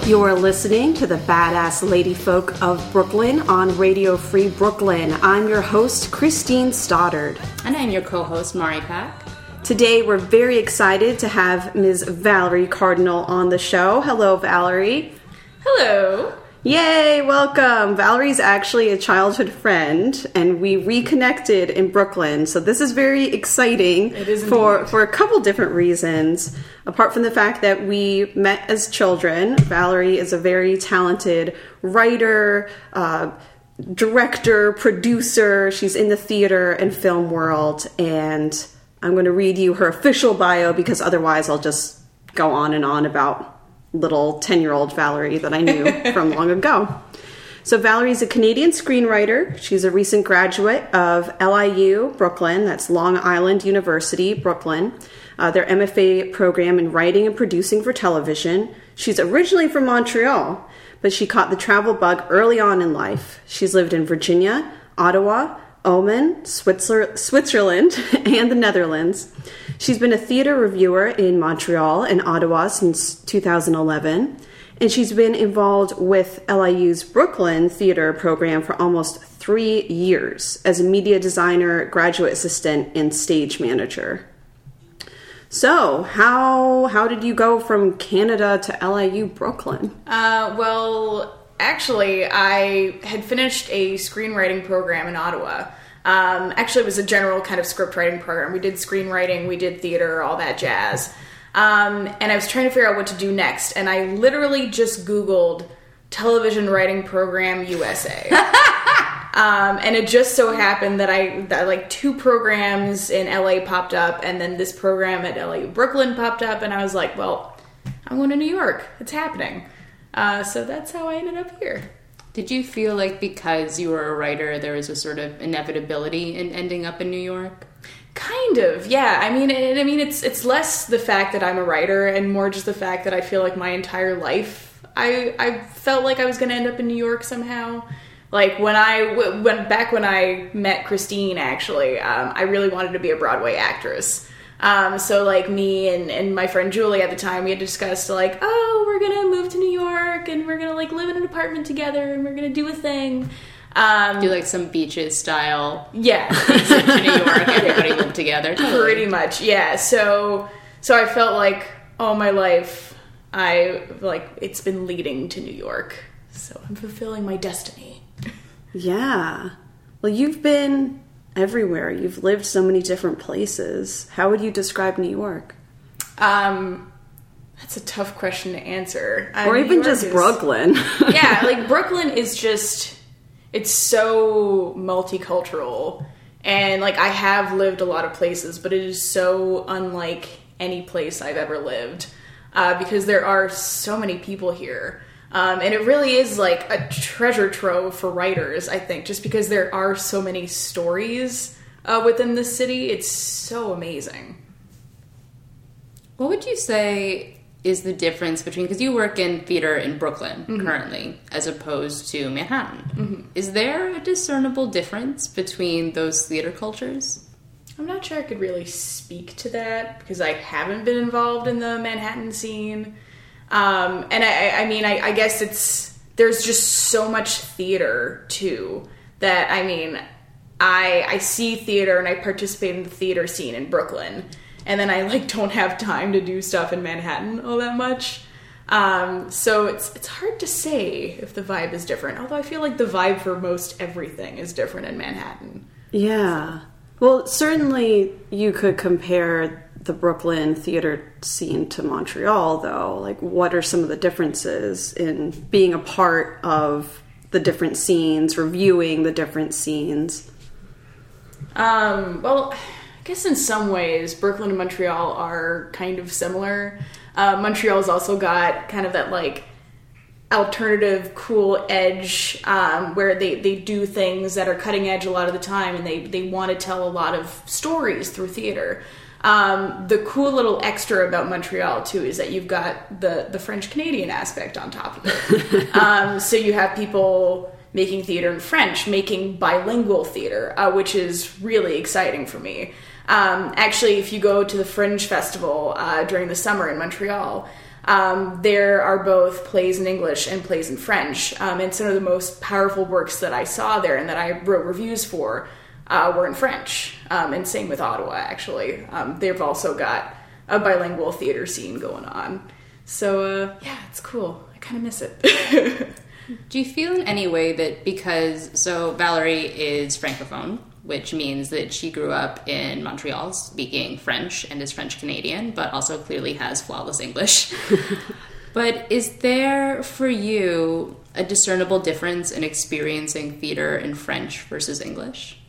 You're listening to the Badass Lady Folk of Brooklyn on Radio Free Brooklyn. I'm your host, Christine Stoddard. And I'm your co-host, Mari Pack. Today, we're very excited to have Ms. Valerie Cardinal on the show. Hello, Valerie. Hello. Yay, welcome. Valerie's actually a childhood friend, and we reconnected in Brooklyn. So this is very exciting. It is for a couple different reasons. Apart from the fact that we met as children, Valerie is a very talented writer, director, producer. She's in the theater and film world, and I'm going to read you her official bio because otherwise I'll just go on and on about little 10-year-old Valerie that I knew from long ago. So Valerie's a Canadian screenwriter. She's a recent graduate of LIU Brooklyn, that's Long Island University, Brooklyn, their MFA program in writing and producing for television. She's originally from Montreal, but she caught the travel bug early on in life. She's lived in Virginia, Ottawa, Oman, Switzerland, and the Netherlands. She's been a theater reviewer in Montreal and Ottawa since 2011, and she's been involved with LIU's Brooklyn theater program for almost 3 years as a media designer, graduate assistant, and stage manager. So, how did you go from Canada to LIU Brooklyn? Actually, I had finished a screenwriting program in Ottawa. Actually, it was a general kind of script writing program. We did screenwriting, we did theater, all that jazz. And I was trying to figure out what to do next. And I literally just Googled television writing program USA. And it just so happened that like 2 programs in LA popped up, and then this program at LIU Brooklyn popped up, and I was like, well, I'm going to New York. It's happening. So that's how I ended up here. Did you feel like because you were a writer, there was a sort of inevitability in ending up in New York? Kind of, yeah. I mean, it's less the fact that I'm a writer and more just the fact that I feel like my entire life I felt like I was going to end up in New York somehow. Like when I met Christine, actually, I really wanted to be a Broadway actress. So like me and my friend Julie at the time, we had discussed like, oh, we're gonna move to New York and we're gonna like live in an apartment together and we're gonna do a thing. Do like some beaches style. Yeah. To New York, everybody lived together. Totally. Pretty much, yeah. So I felt like all my life, it's been leading to New York. So I'm fulfilling my destiny. Yeah. Well, you've been everywhere. You've lived so many different places. How would you describe New York? That's a tough question to answer. Or even just Brooklyn. Yeah, like Brooklyn is just, it's so multicultural. And like I have lived a lot of places, but it is so unlike any place I've ever lived because there are so many people here. And it really is like a treasure trove for writers, I think, just because there are so many stories within the city. It's so amazing. What would you say is the difference between, because you work in theater in Brooklyn currently, as opposed to Manhattan. Mm-hmm. Is there a discernible difference between those theater cultures? I'm not sure I could really speak to that because I haven't been involved in the Manhattan scene. And I guess there's just so much theater too that, I mean, I see theater and I participate in the theater scene in Brooklyn, and then I like don't have time to do stuff in Manhattan all that much. So it's hard to say if the vibe is different, although I feel like the vibe for most everything is different in Manhattan. Yeah. Well, certainly you could compare the Brooklyn theater scene to Montreal, though. Like, what are some of the differences in being a part of the different scenes, reviewing the different scenes? Well, I guess in some ways, Brooklyn and Montreal are kind of similar. Montreal's also got kind of that, like, alternative, cool edge where they do things that are cutting edge a lot of the time, and they want to tell a lot of stories through theater. The cool little extra about Montreal, too, is that you've got the French-Canadian aspect on top of it. So you have people making theater in French, making bilingual theater, which is really exciting for me. Actually, if you go to the Fringe Festival during the summer in Montreal, There are both plays in English and plays in French. And some of the most powerful works that I saw there and that I wrote reviews for were in French. And same with Ottawa, actually. They've also got a bilingual theater scene going on. So, yeah, it's cool. I kind of miss it. Do you feel in any way that so Valerie is francophone, which means that she grew up in Montreal speaking French and is French Canadian, but also clearly has flawless English. But is there for you a discernible difference in experiencing theater in French versus English?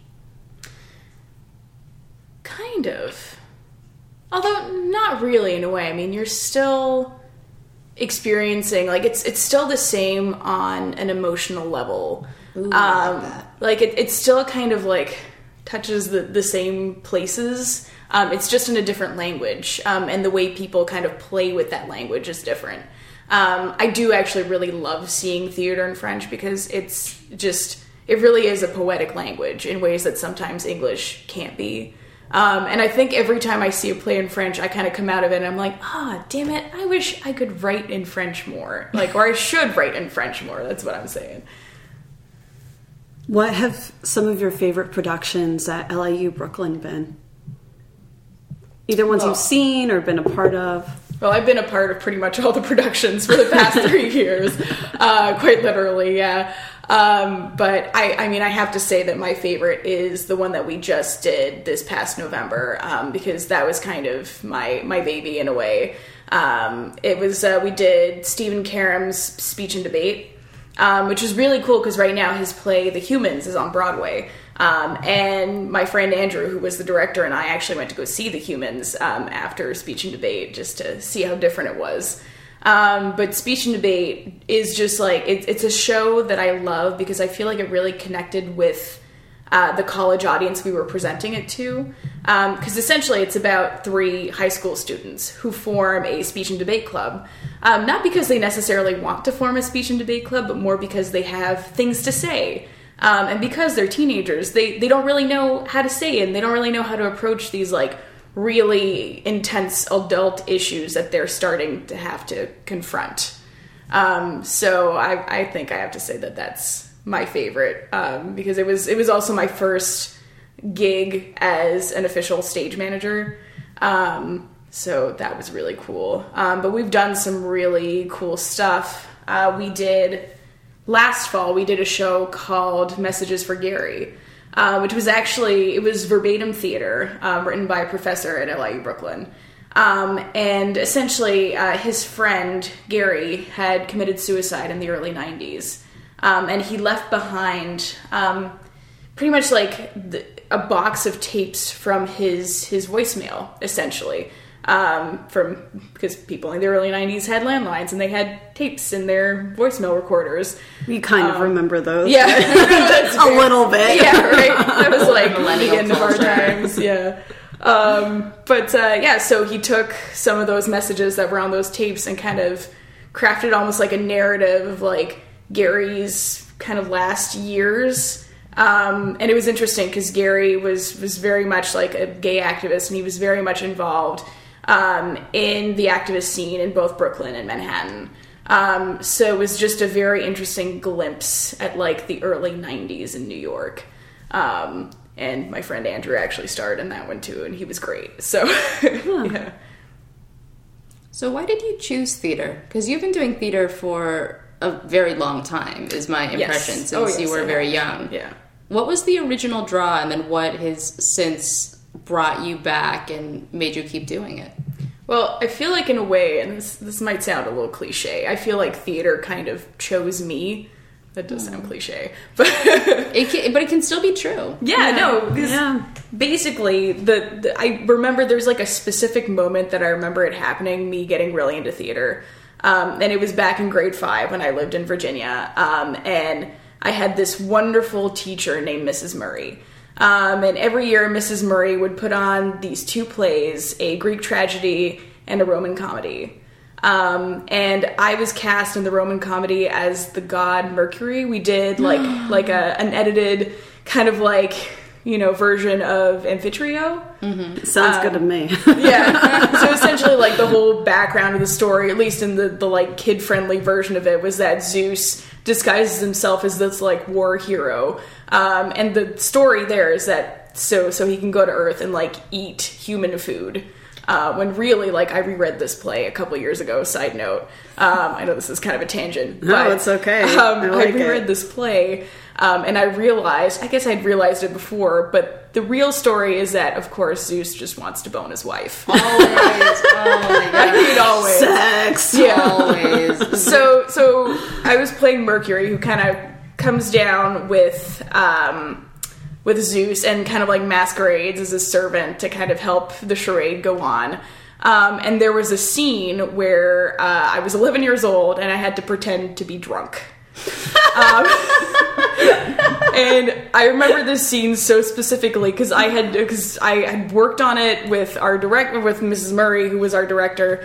Kind of. Although not really in a way. I mean, you're still experiencing, like, it's still the same on an emotional level. Ooh, I like that. Like, it still kind of, like, touches the same places. It's just in a different language. And the way people kind of play with that language is different. I do actually really love seeing theater in French because it really is a poetic language in ways that sometimes English can't be. And I think every time I see a play in French, I kind of come out of it and I'm like, damn it, I wish I could write in French more. Like, or I should write in French more. That's what I'm saying. What have some of your favorite productions at LIU Brooklyn been? Either ones you've seen or been a part of? Well, I've been a part of pretty much all the productions for the past 3 years. Quite literally, yeah. But I mean, I have to say that my favorite is the one that we just did this past November, because that was kind of my baby in a way. It was, we did Stephen Karam's Speech and Debate, which is really cool because right now his play, The Humans, is on Broadway. And my friend Andrew, who was the director, and I actually went to go see The Humans, after Speech and Debate just to see how different it was. But Speech and Debate is just like, it's a show that I love because I feel like it really connected with the college audience we were presenting it to. Because essentially it's about 3 high school students who form a speech and debate club. Not because they necessarily want to form a speech and debate club, but more because they have things to say. And because they're teenagers, they don't really know how to say it, and they don't really know how to approach these, like, really intense adult issues that they're starting to have to confront. So I think I have to say that that's my favorite, because it was also my first gig as an official stage manager. So that was really cool. But we've done some really cool stuff. Last fall, we did a show called Messages for Gary, which was it was verbatim theater, written by a professor at LIU Brooklyn. And essentially, his friend, Gary, had committed suicide in the early 90s. And he left behind pretty much like a box of tapes from his voicemail, essentially. Because people in the early 90s had landlines and they had tapes in their voicemail recorders. You kind of remember those. Yeah. A little bit. Yeah, right. That was like the end of our times. Yeah. So he took some of those messages that were on those tapes and kind of crafted almost like a narrative of like Gary's kind of last years. And it was interesting because Gary was very much like a gay activist, and he was very much involved in the activist scene in both Brooklyn and Manhattan. So it was just a very interesting glimpse at like the early 90s in New York. And my friend Andrew actually starred in that one too, and he was great. So, yeah. So why did you choose theater? Because you've been doing theater for a very long time, is my impression, since you were very young. Yeah. What was the original draw, and then what has since brought you back and made you keep doing it? Well, I feel like in a way, and this might sound a little cliche, I feel like theater kind of chose me. That does sound cliche, but it can still be true. Yeah. Basically, I remember there's like a specific moment that I remember it happening, me getting really into theater, and it was back in grade 5 when I lived in Virginia, and I had this wonderful teacher named Mrs. Murray. And every year, Mrs. Murray would put on these 2 plays, a Greek tragedy and a Roman comedy. And I was cast in the Roman comedy as the god Mercury. We did like an edited kind of like, version of Amphitryo. Sounds good to me. Yeah. So essentially, like, the whole background of the story, at least in the like kid-friendly version of it, was that Zeus disguises himself as this like war hero. And the story there is that so he can go to Earth and like eat human food. When really, like, I reread this play a couple years ago, side note. I know this is kind of a tangent. No, but, it's okay. I reread this play, and I realized, I guess I'd realized it before, but the real story is that, of course, Zeus just wants to bone his wife. Always. Oh my god. I mean, always. Sex. Yeah. Always. So I was playing Mercury, who kind of comes down with Zeus and kind of like masquerades as a servant to kind of help the charade go on. And there was a scene where I was 11 years old and I had to pretend to be drunk. And I remember this scene so specifically because I had worked on it with with Mrs. Murray, who was our director.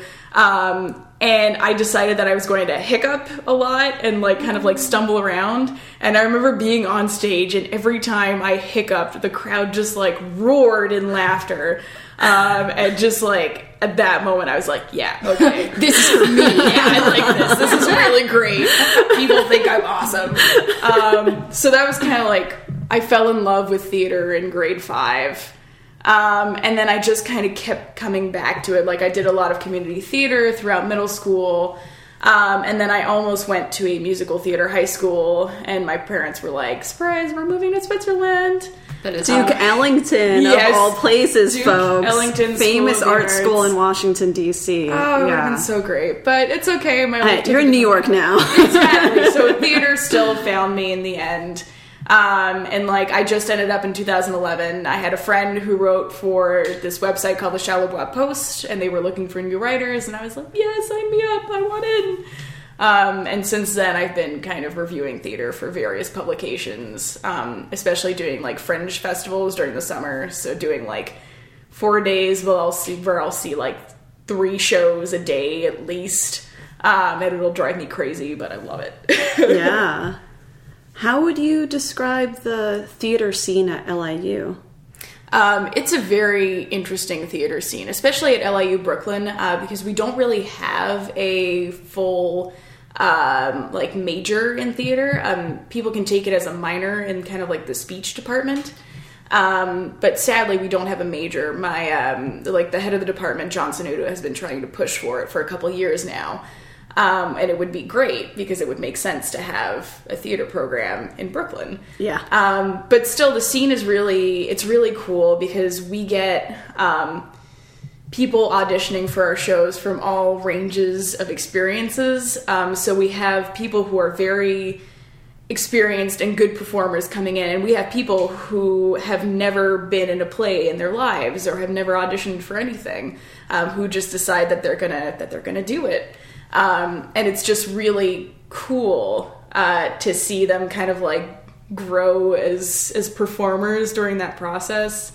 And I decided that I was going to hiccup a lot and like kind of like stumble around. And I remember being on stage, and every time I hiccuped, the crowd just like roared in laughter. And just like at that moment, I was like, yeah, okay, this is for me. Yeah, I like this. This is really great. People think I'm awesome. So that was kind of like, I fell in love with theater in grade 5. And then I just kind of kept coming back to it. Like, I did a lot of community theater throughout middle school. And then I almost went to a musical theater high school, and my parents were like, surprise, we're moving to Switzerland. That is Duke Ellington, yes, of all places, Duke folks. Ellington famous School of the art school Arts. in Washington, D.C. Oh, it would yeah. have been so great. But it's okay. My life You're in New York now. Exactly. So theater still found me in the end. And like, I just ended up in 2011. I had a friend who wrote for this website called the Charlevoix Post, and they were looking for new writers, and I was like, yeah, sign me up, I want in. And since then I've been kind of reviewing theater for various publications, especially doing like fringe festivals during the summer. So doing like 4 days where I'll see like 3 shows a day at least. And it'll drive me crazy, but I love it. Yeah. How would you describe the theater scene at LIU? It's a very interesting theater scene, especially at LIU Brooklyn, because we don't really have a full like major in theater. People can take it as a minor in kind of like the speech department. But sadly, we don't have a major. My like the head of the department, John Sanudo, has been trying to push for it for a couple years now. And it would be great because it would make sense to have a theater program in Brooklyn. Yeah. But still, the scene is it's really cool because we get people auditioning for our shows from all ranges of experiences. So we have people who are very experienced and good performers coming in, and we have people who have never been in a play in their lives or have never auditioned for anything, who just decide that they're gonna do it. And it's just really cool to see them kind of like grow as performers during that process.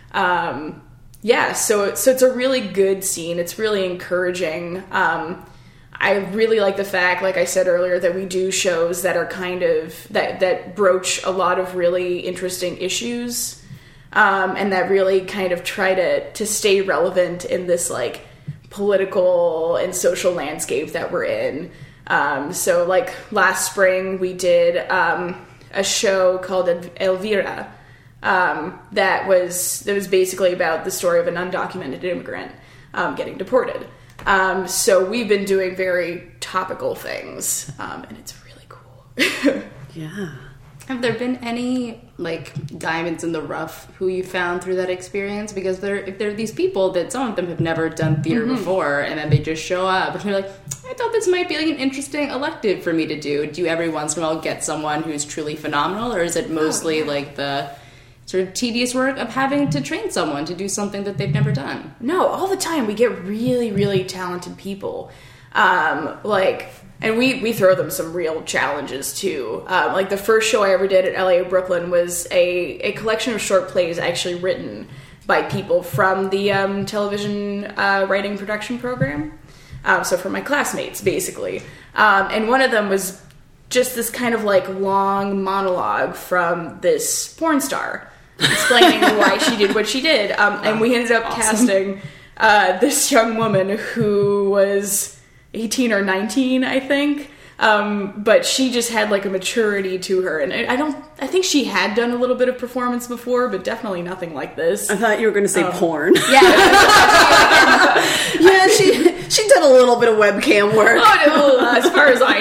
So it's a really good scene. It's really encouraging. I really like the fact, like I said earlier, that we do shows that are kind of that broach a lot of really interesting issues, and that really kind of try to stay relevant in this like political and social landscape that we're in. So like last spring we did a show called Elvira, that was basically about the story of an undocumented immigrant getting deported. So we've been doing very topical things, and it's really cool. Yeah. Have there been any, like, diamonds in the rough who you found through that experience? Because if there are these people that some of them have never done theater before, and then they just show up, and you're like, I thought this might be, like, an interesting elective for me to do. Do you every once in a while get someone who's truly phenomenal, or is it mostly, like, the sort of tedious work of having to train someone to do something that they've never done? No, all the time we get really, really talented people. And we throw them some real challenges too. Like the first show I ever did at LIU Brooklyn was a collection of short plays actually written by people from the television writing production program. So from my classmates, basically. And one of them was just this kind of like long monologue from this porn star. explaining why she did what she did. And we ended up casting this young woman who was 18 or 19, I think. But she just had like a maturity to her, and I think she had done a little bit of performance before, but definitely nothing like this. I thought you were going to say porn. Yeah. Yeah, she did a little bit of webcam work. Oh, no, as far as I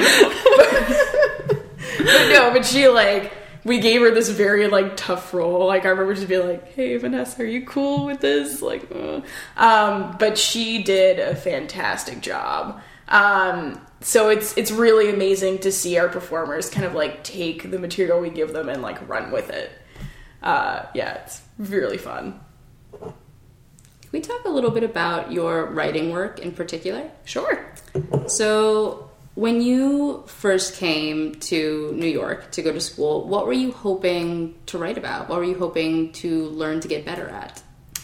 know. But she like, we gave her this very like tough role. Like I remember just being like, "Hey Vanessa, are you cool with this?" Like, but she did a fantastic job. So it's really amazing to see our performers kind of like take the material we give them and like run with it. Yeah, it's really fun. Can we talk a little bit about your writing work in particular? Sure. So when you first came to New York to go to school, what were you hoping to write about? What were you hoping to learn to get better at?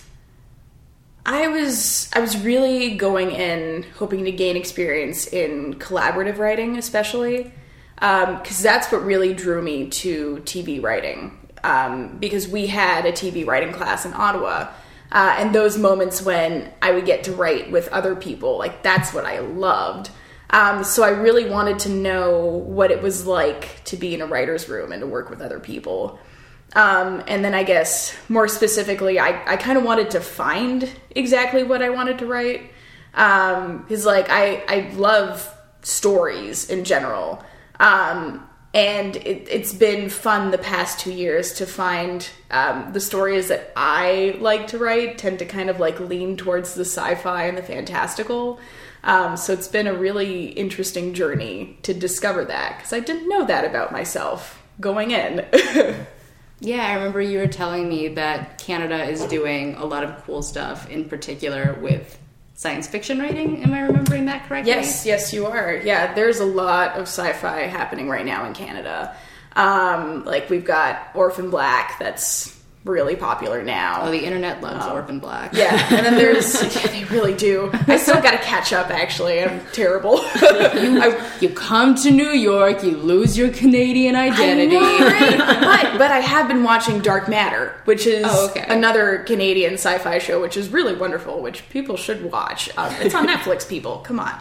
I was really going in hoping to gain experience in collaborative writing, especially, because that's what really drew me to TV writing. Because we had a TV writing class in Ottawa, and those moments when I would get to write with other people, like that's what I loved. So I really wanted to know what it was like to be in a writer's room and to work with other people. And then I guess more specifically, I kind of wanted to find exactly what I wanted to write. Cause like, I love stories in general. And it's been fun the past 2 years to find, the stories that I like to write tend to kind of like lean towards the sci-fi and the fantastical. So it's been a really interesting journey to discover that, cause I didn't know that about myself going in. Yeah, I remember you were telling me that Canada is doing a lot of cool stuff, in particular with science fiction writing. Am I remembering that correctly? Yes, you are. Yeah, there's a lot of sci-fi happening right now in Canada. Like we've got Orphan Black that's really popular now. Oh, the internet loves Orphan Black. Yeah, and then there's... yeah, they really do. I still gotta catch up, actually. I'm terrible. You come to New York, you lose your Canadian identity. I know, right? But I have been watching Dark Matter, which is another Canadian sci-fi show, which is really wonderful, which people should watch. It's on Netflix, people. Come on.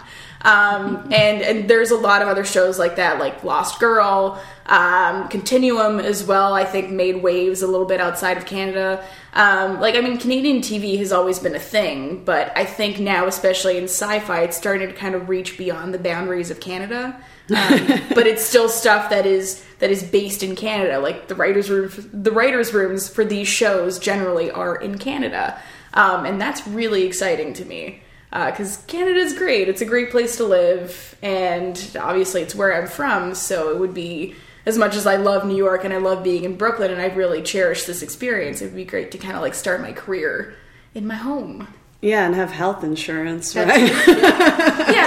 And there's a lot of other shows like that, like Lost Girl, Continuum as well, I think made waves a little bit outside of Canada. Canadian TV has always been a thing, but I think now, especially in sci-fi, it's starting to kind of reach beyond the boundaries of Canada. But it's still stuff that is based in Canada. Like the writers' rooms for these shows generally are in Canada. And that's really exciting to me. Because Canada's great. It's a great place to live, and obviously it's where I'm from, so it would be, as much as I love New York and I love being in Brooklyn and I really cherish this experience, it would be great to kind of like start my career in my home. Yeah, and have health insurance, right? Yeah,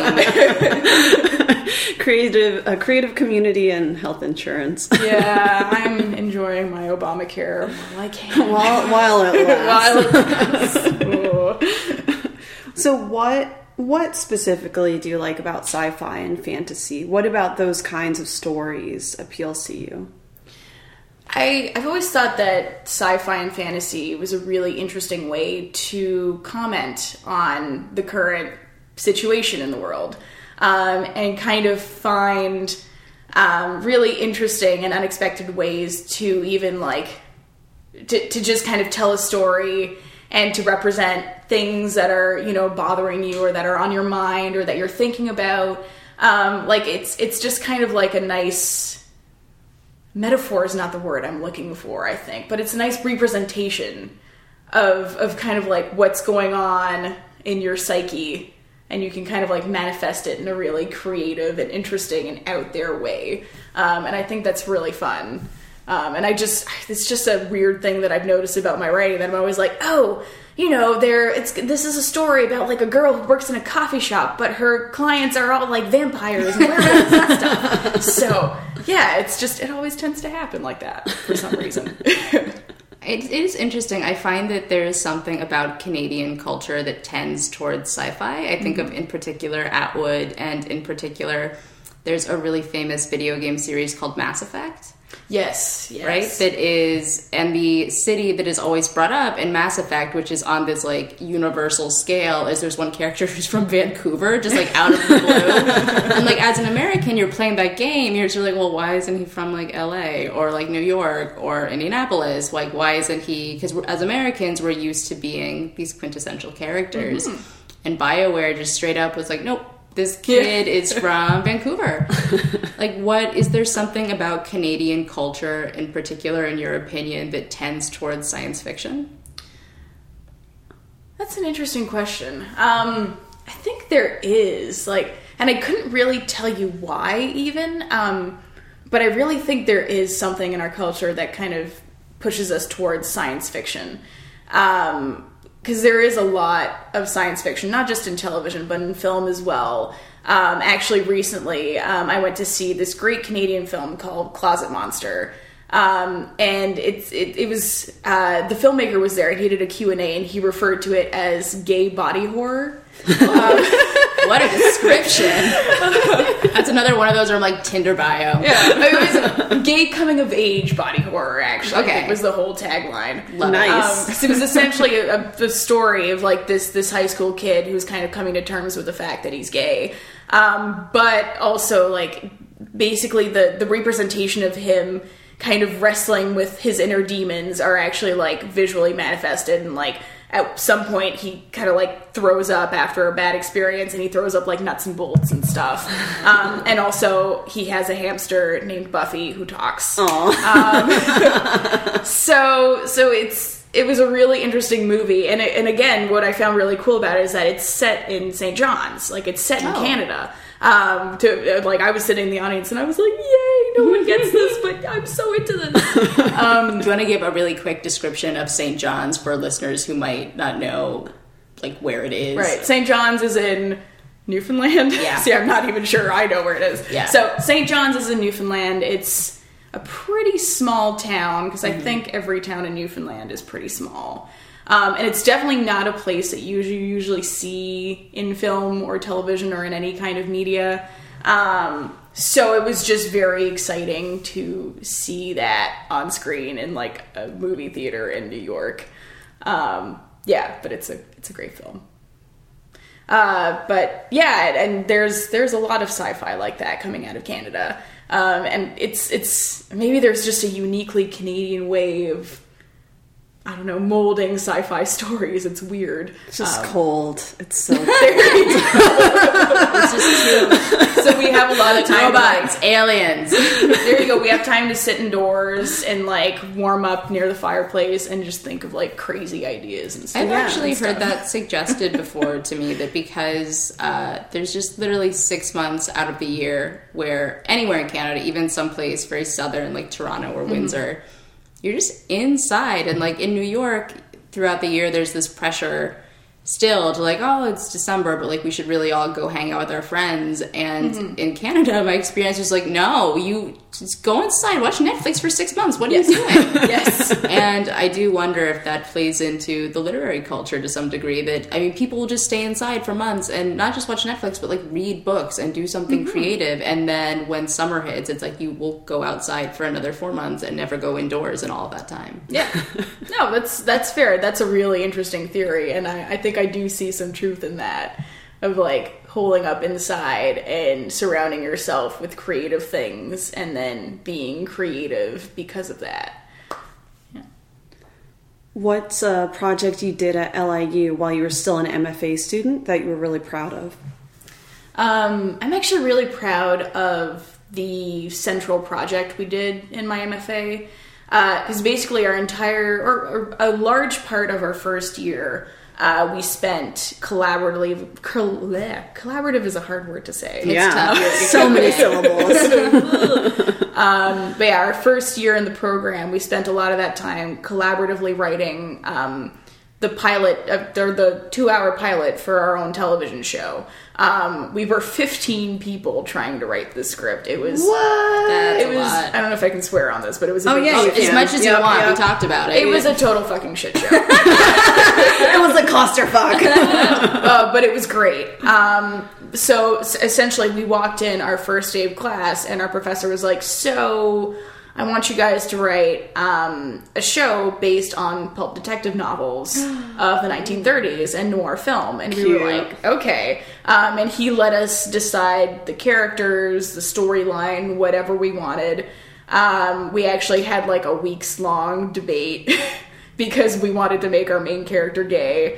that's a creative community and health insurance. Yeah, I'm enjoying my Obamacare while I can. While it lasts. While it lasts. So what specifically do you like about sci-fi and fantasy? What about those kinds of stories appeals to you? I've always thought that sci-fi and fantasy was a really interesting way to comment on the current situation in the world, and kind of find really interesting and unexpected ways to even like to just kind of tell a story and to represent things that are, you know, bothering you or that are on your mind or that you're thinking about. It's just kind of like a nice metaphor is not the word I'm looking for, I think, but it's a nice representation of kind of like what's going on in your psyche, and you can kind of like manifest it in a really creative and interesting and out there way. And I think that's really fun. And it's just a weird thing that I've noticed about my writing, that I'm always like, oh, you know, this is a story about like a girl who works in a coffee shop, but her clients are all like vampires and that stuff. So yeah, it always tends to happen like that for some reason. It is interesting. I find that there is something about Canadian culture that tends towards sci-fi. I think of, in particular, Atwood, and in particular, there's a really famous video game series called Mass Effect. Yes. Right? That is, and the city that is always brought up in Mass Effect, which is on this, like, universal scale, is there's one character who's from Vancouver, just, like, out of the blue. And, like, as an American, you're playing that game, you're just like, well, why isn't he from, like, LA, or, like, New York, or Indianapolis? Like, why isn't he, because as Americans, we're used to being these quintessential characters. And BioWare just straight up was like, nope. This kid is from Vancouver. Like, what, is there something about Canadian culture in particular, in your opinion, that tends towards science fiction? That's an interesting question. I think there is, like, and I couldn't really tell you why even, but I really think there is something in our culture that kind of pushes us towards science fiction. Because there is a lot of science fiction, not just in television, but in film as well. Actually, recently, I went to see this great Canadian film called Closet Monster. And it was, the filmmaker was there, and he did a Q&A, and he referred to it as gay body horror. What a description. That's another one of those where I'm like, Tinder bio. Yeah, it was gay coming of age body horror, actually. Okay. It was the whole tagline. Nice. So it was essentially the story of, like, this high school kid who's kind of coming to terms with the fact that he's gay. But also, like, basically the representation of him kind of wrestling with his inner demons are actually, like, visually manifested, and, like, at some point he kind of, like, throws up after a bad experience, and he throws up, like, nuts and bolts and stuff. And also he has a hamster named Buffy who talks. So it was a really interesting movie, and again, what I found really cool about it is that it's set in St. John's, like, it's set in Canada. I was sitting in the audience and I was like, yay, no one gets this, but I'm so into this. Do you want to give a really quick description of St. John's for listeners who might not know, like, where it is? Right, St. John's is in Newfoundland. Yeah. See, I'm not even sure I know where it is. Yeah. So St. John's is in Newfoundland. It's a pretty small town, because I think every town in Newfoundland is pretty small. And it's definitely not a place that you usually see in film or television or in any kind of media. So it was just very exciting to see that on screen in, like, a movie theater in New York. But it's a great film. But yeah, and there's a lot of sci-fi like that coming out of Canada. And it's maybe there's just a uniquely Canadian way of, I don't know, molding sci-fi stories. It's weird. It's just cold. It's so cold. It's just true. So we have a lot of time. Robots, aliens. There you go. We have time to sit indoors and, like, warm up near the fireplace and just think of, like, crazy ideas and stuff. I've actually heard that suggested before to me, that because there's just literally 6 months out of the year where anywhere in Canada, even someplace very southern like Toronto or Windsor, you're just inside. And, like, in New York, throughout the year, there's this pressure still to, like, oh, it's December, but, like, we should really all go hang out with our friends. And in Canada, my experience was like, no, you just go inside, watch Netflix for 6 months. What are you doing? Yes. And I do wonder if that plays into the literary culture to some degree, that, I mean, people will just stay inside for months and not just watch Netflix, but, like, read books and do something creative. And then when summer hits, it's like you will go outside for another 4 months and never go indoors in all of that time. Yeah. No, that's fair. That's a really interesting theory. And I think I do see some truth in that, of, like, holding up inside and surrounding yourself with creative things and then being creative because of that. Yeah. What's a project you did at LIU while you were still an MFA student that you were really proud of? I'm actually really proud of the central project we did in my MFA, because basically our entire, or a large part of our first year, we spent collaborative is a hard word to say. Yeah, tough. so many syllables. But yeah, our first year in the program, we spent a lot of that time collaboratively writing the pilot, or the 2-hour pilot for our own television show. We were 15 people trying to write the script. It was That's it a was. lot. I don't know if I can swear on this, but it was. Oh, yeah, you As can. much as you Yep, want, yep. we talked about it. It was a total fucking shit show. It was a clusterfuck. But it was great. So essentially, we walked in our first day of class, and our professor was like, "So, I want you guys to write a show based on pulp detective novels of the 1930s and noir film." And we were like, "Okay." And he let us decide the characters, the storyline, whatever we wanted. We actually had like a weeks-long debate. Because we wanted to make our main character gay.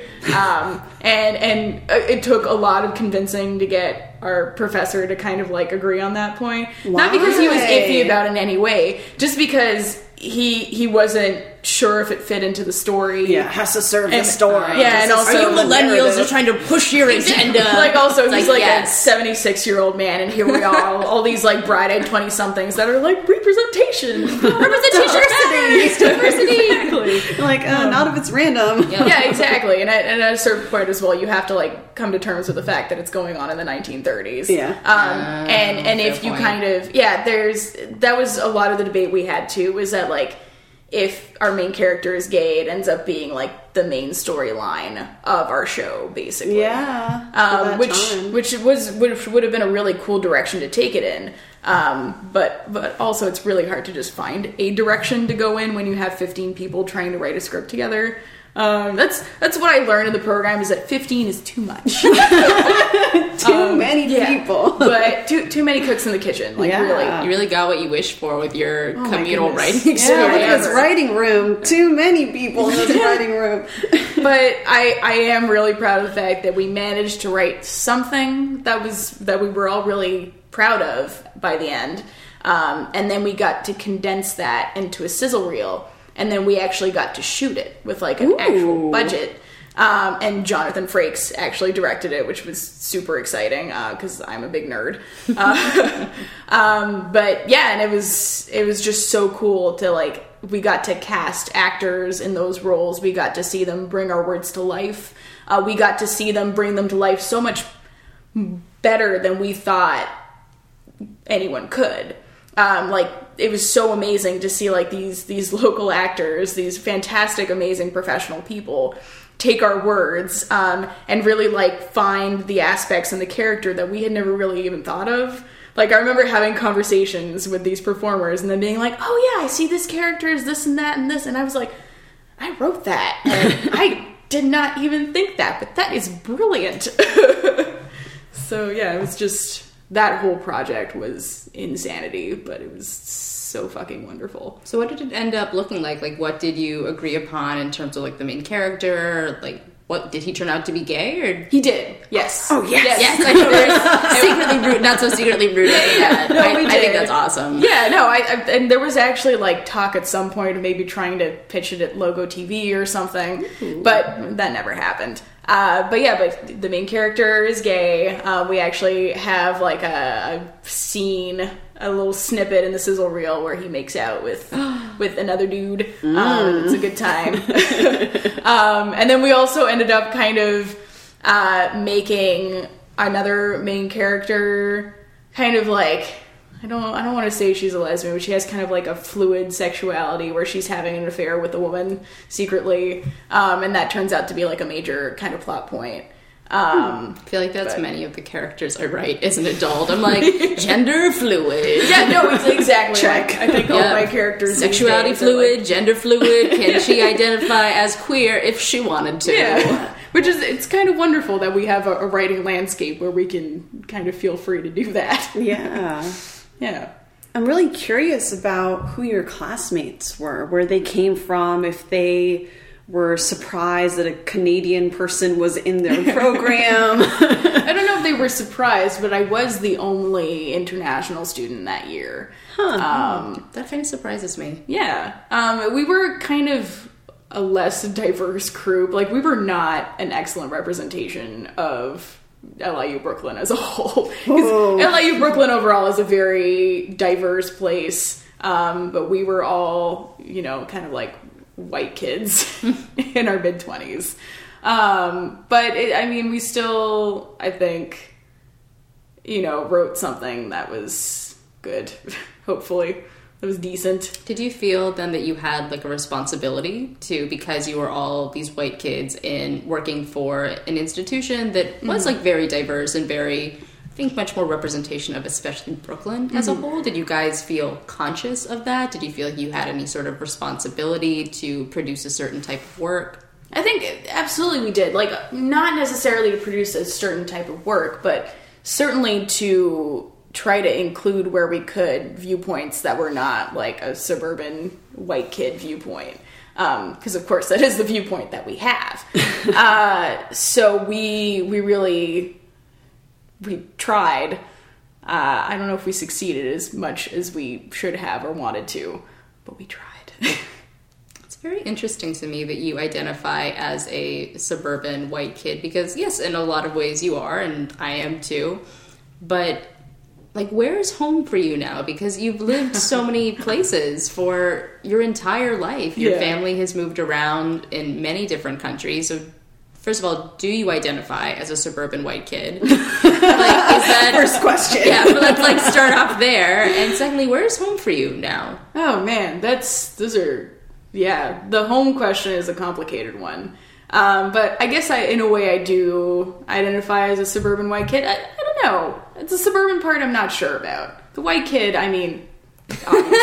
And it took a lot of convincing to get our professor to kind of like agree on that point. Why? Not because he was iffy about it in any way, just because he wasn't sure if it fit into the story. Yeah, has to serve the story. Yeah, and also are you millennials are trying to push your agenda? Like also he's like yes. a 76-year-old man, and here we are, all these like bright-eyed 20-somethings that are like representation. Diversity. Exactly. Like, not if it's random. Yeah, exactly. And at a certain point as well, you have to like come to terms with the fact that it's going on in the 1930s. Yeah. And if you point. kind of that was a lot of the debate we had too. Was that like if our main character is gay, it ends up being like the main storyline of our show, basically. Yeah. Which would have been a really cool direction to take it in. But also it's really hard to just find a direction to go in when you have 15 people trying to write a script together. That's what I learned in the program, is that 15 is too much. Too many people. But too many cooks in the kitchen. Like really. You really got what you wished for with your my communal goodness. writing experience. Yeah, with this writing room. Too many people in this writing room. But I am really proud of the fact that we managed to write something that we were all really proud of by the end. And then we got to condense that into a sizzle reel. And then we actually got to shoot it with like an actual budget. And Jonathan Frakes actually directed it, which was super exciting because I'm a big nerd. But yeah, and it was just so cool to like, we got to cast actors in those roles. We got to see them bring our words to life. We got to see them bring them to life so much better than we thought anyone could. Like, it was so amazing to see like these local actors, these fantastic, amazing professional people take our words and really like find the aspects in the character that we had never really even thought of. Like, I remember having conversations with these performers and then being like, "Oh yeah, I see this character is this and that and this," and I was like, "I wrote that and I did not even think that, but that is brilliant." So yeah, it was just, that whole project was insanity, but it was so fucking wonderful. So what did it end up looking like? Like, what did you agree upon in terms of like the main character? Like, what did he turn out to be gay, or He did, yes. Oh, yes. Yes, I know there's secretly rude, not so secretly rude as that. No, we I think did. that's awesome. Yeah, no, and there was actually like talk at some point of maybe trying to pitch it at Logo TV or something, but that never happened. But the main character is gay. We actually have like a scene, a little snippet in the sizzle reel where he makes out with another dude. It's a good time. And then we also ended up kind of making another main character kind of like, I don't want to say she's a lesbian, but she has kind of like a fluid sexuality where she's having an affair with a woman secretly, and that turns out to be like a major kind of plot point. I feel like that's many of the characters I write as an adult. I'm like, gender fluid. Yeah, no, it's exactly. Check. Like, I think all my characters Sexuality these days are, fluid, like, gender fluid. Can she identify as queer if she wanted to? yeah. Which is, it's kind of wonderful that we have a writing landscape where we can kind of feel free to do that. Yeah. Yeah. I'm really curious about who your classmates were, where they came from, if they were surprised that a Canadian person was in their program. I don't know if they were surprised, but I was the only international student that year. That kind of surprises me. Yeah. We were kind of a less diverse group. Like, we were not an excellent representation of LIU Brooklyn as a whole. 'Cause LIU Brooklyn overall is a very diverse place, but we were all, kind of like white kids in our mid-20s. But we still, I think, wrote something that was good, hopefully. It was decent. Did you feel then that you had like a responsibility to, because you were all these white kids in working for an institution that was like very diverse and very think, much more representation of especially Brooklyn as a whole. Did you guys feel conscious of that? Did you feel like you had any sort of responsibility to produce a certain type of work? I think absolutely we did. Like, not necessarily to produce a certain type of work, but certainly to try to include where we could viewpoints that were not like a suburban white kid viewpoint. Because of course that is the viewpoint that we have. So we tried. I don't know if we succeeded as much as we should have or wanted to, but we tried. It's very interesting to me that you identify as a suburban white kid because, yes, in a lot of ways you are, and I am too. But, like, where is home for you now? Because you've lived so many places for your entire life. Your family has moved around in many different countries. So, first of all, do you identify as a suburban white kid? Like, is that first question? Yeah, but let's like start off there. And secondly, where is home for you now? Oh man, the home question is a complicated one. But I guess in a way I do identify as a suburban white kid. I don't know. It's a suburban part I'm not sure about. The white kid, I mean, obviously.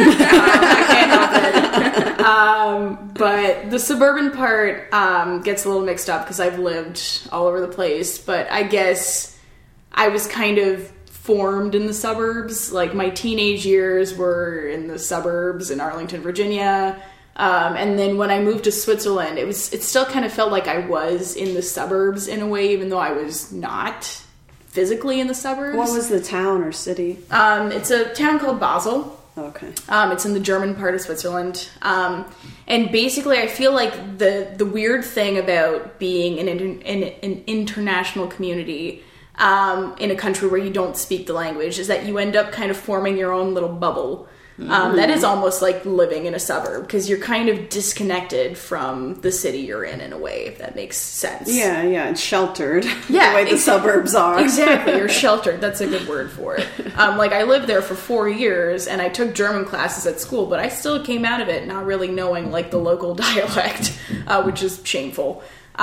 I can't help it. But the suburban part gets a little mixed up because I've lived all over the place. But I guess I was kind of formed in the suburbs. Like, my teenage years were in the suburbs in Arlington, Virginia. And then when I moved to Switzerland, it still kind of felt like I was in the suburbs in a way, even though I was not physically in the suburbs. What was the town or city? It's a town called Basel. Okay. It's in the German part of Switzerland. And basically I feel like the weird thing about being in an international community, in a country where you don't speak the language, is that you end up kind of forming your own little bubble. That is almost like living in a suburb, because you're kind of disconnected from the city you're in a way, if that makes sense. Yeah, it's sheltered. Yeah, the way the suburbs are. Exactly, you're sheltered. That's a good word for it. Like, I lived there for 4 years, and I took German classes at school, but I still came out of it not really knowing, like, the local dialect, which is shameful.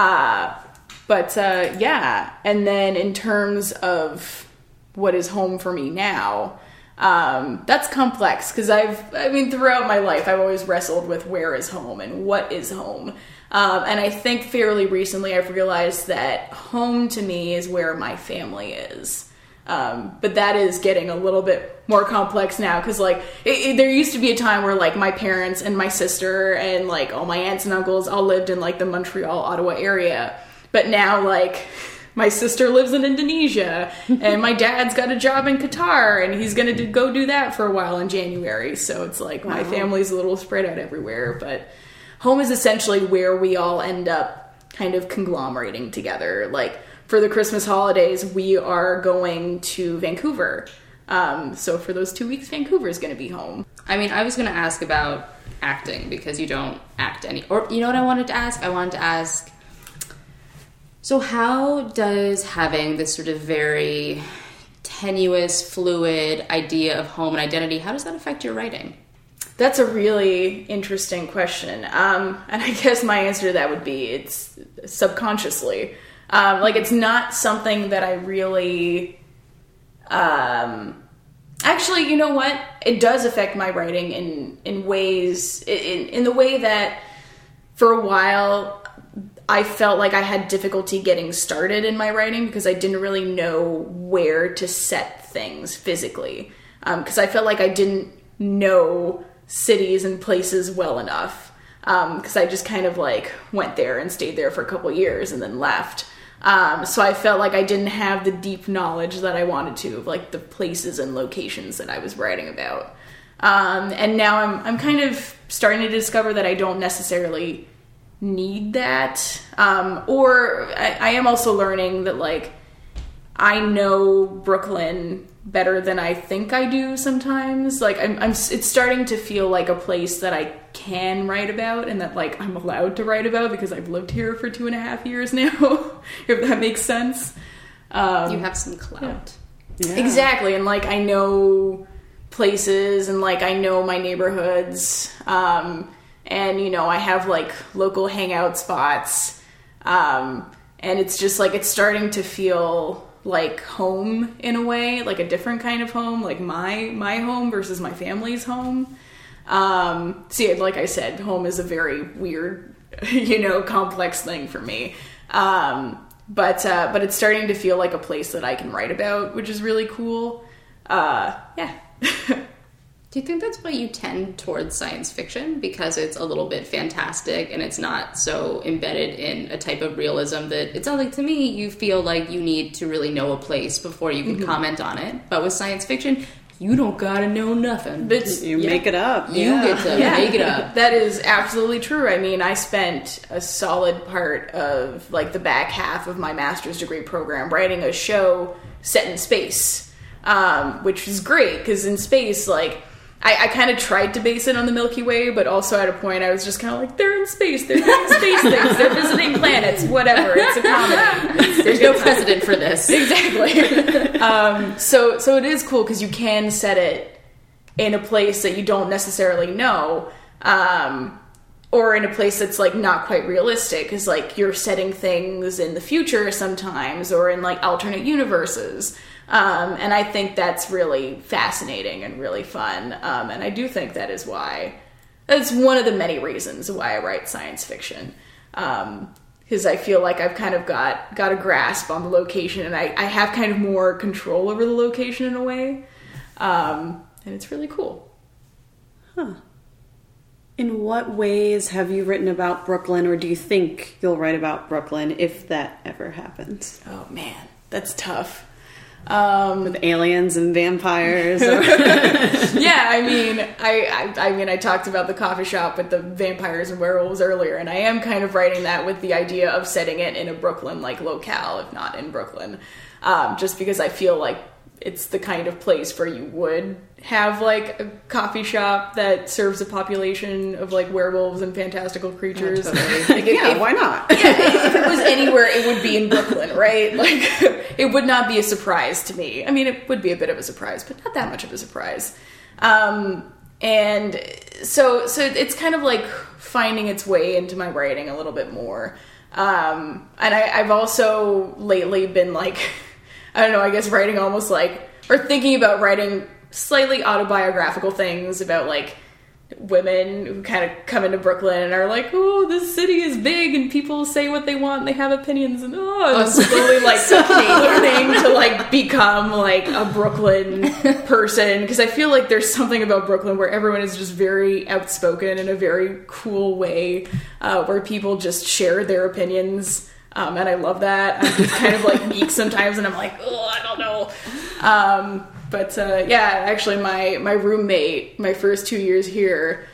Yeah. And then in terms of what is home for me now, that's complex, because throughout my life I've always wrestled with where is home and what is home, and I think fairly recently I've realized that home to me is where my family is, but that is getting a little bit more complex now, because like there used to be a time where like my parents and my sister and like all my aunts and uncles all lived in like the Montreal, Ottawa area, but now like my sister lives in Indonesia, and my dad's got a job in Qatar, and he's going to go do that for a while in January. So it's like my family's a little spread out everywhere. But home is essentially where we all end up kind of conglomerating together. Like, for the Christmas holidays, we are going to Vancouver. So for those 2 weeks, Vancouver is going to be home. I mean, I was going to ask about acting, because you don't act or you know what I wanted to ask? I wanted to ask, so how does having this sort of very tenuous, fluid idea of home and identity, how does that affect your writing? That's a really interesting question. And I guess my answer to that would be it's subconsciously. Like, it's not something that I really... Actually, you know what? It does affect my writing in ways... In the way that, for a while, I felt like I had difficulty getting started in my writing because I didn't really know where to set things physically. Because I felt like I didn't know cities and places well enough. Because I just kind of like went there and stayed there for a couple years and then left. So I felt like I didn't have the deep knowledge that I wanted to of like the places and locations that I was writing about. And now I'm kind of starting to discover that I don't necessarily need that, or I am also learning that like I know Brooklyn better than I think I do sometimes. Like it's starting to feel like a place that I can write about and that like I'm allowed to write about because I've lived here for 2.5 years now. If that makes sense. You have some clout. Yeah. Exactly, and like I know places and like I know my neighborhoods. And, you know, I have, like, local hangout spots, and it's just, like, it's starting to feel like home in a way, like a different kind of home, like my home versus my family's home. See, like I said, home is a very weird, complex thing for me. But it's starting to feel like a place that I can write about, which is really cool. Yeah. Do you think that's why you tend towards science fiction? Because it's a little bit fantastic and it's not so embedded in a type of realism that it sounds like to me you feel like you need to really know a place before you can comment on it. But with science fiction, you don't gotta know nothing. You make it up. You get to make it up. That is absolutely true. I mean, I spent a solid part of like the back half of my master's degree program writing a show set in space, which is great because in space, like, I kind of tried to base it on the Milky Way, but also at a point I was just kind of like, they're in space, they're doing space things, they're visiting planets, whatever, it's a comedy. There's no precedent for this. Exactly. So it is cool because you can set it in a place that you don't necessarily know, or in a place that's like not quite realistic, because like you're setting things in the future sometimes, or in like alternate universes. And I think that's really fascinating and really fun. And I do think that's one of the many reasons why I write science fiction. Because I feel like I've kind of got a grasp on the location, and I have kind of more control over the location in a way. And it's really cool. Huh. In what ways have you written about Brooklyn, or do you think you'll write about Brooklyn if that ever happens? Oh man, that's tough. With aliens and vampires. Yeah, I mean, I talked about the coffee shop with the vampires and werewolves earlier, and I am kind of writing that with the idea of setting it in a Brooklyn-like locale, if not in Brooklyn, just because I feel like it's the kind of place where you would have like a coffee shop that serves a population of like werewolves and fantastical creatures. Oh, totally. Like, why not? Yeah, if it was anywhere, it would be in Brooklyn, right? Like, it would not be a surprise to me. I mean, it would be a bit of a surprise, but not that much of a surprise. And so it's kind of like finding its way into my writing a little bit more. And I've also lately been like, I don't know, I guess writing almost like, or thinking about writing slightly autobiographical things about like women who kind of come into Brooklyn and are like, oh, this city is big and people say what they want and they have opinions, and I'm slowly like learning to like become like a Brooklyn person, because I feel like there's something about Brooklyn where everyone is just very outspoken in a very cool way, where people just share their opinions. And I love that. I'm just kind of like meek sometimes, and I'm like, oh, I don't know. But yeah, actually, my roommate, my first 2 years here,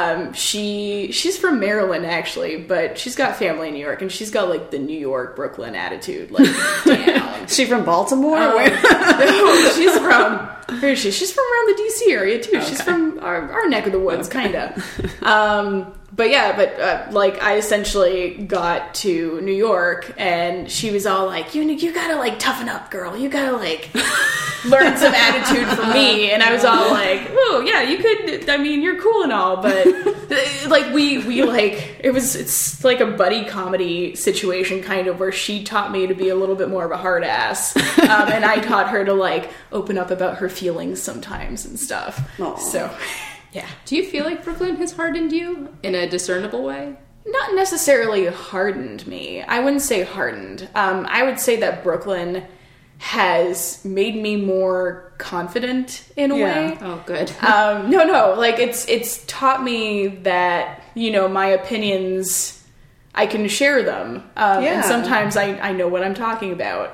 she's from Maryland actually, but she's got family in New York, and she's got like the New York Brooklyn attitude, like down. She from Baltimore? No, she's from, where is she? She's from around the DC area too. Okay. She's from our neck of the woods, kind of. But yeah, like I essentially got to New York, and she was all like, you gotta like toughen up, girl. You gotta like learn some attitude from me. And I was all like, oh yeah, you could, I mean, you're cool and all, but like we like, it's like a buddy comedy situation kind of, where she taught me to be a little bit more of a hard ass. And I taught her to like open up about her feelings sometimes and stuff. Aww. So yeah. Do you feel like Brooklyn has hardened you in a discernible way? Not necessarily hardened me. I wouldn't say hardened. I would say that Brooklyn has made me more confident in a way. Oh, good. No. Like, it's taught me that, my opinions, I can share them. And sometimes I know what I'm talking about.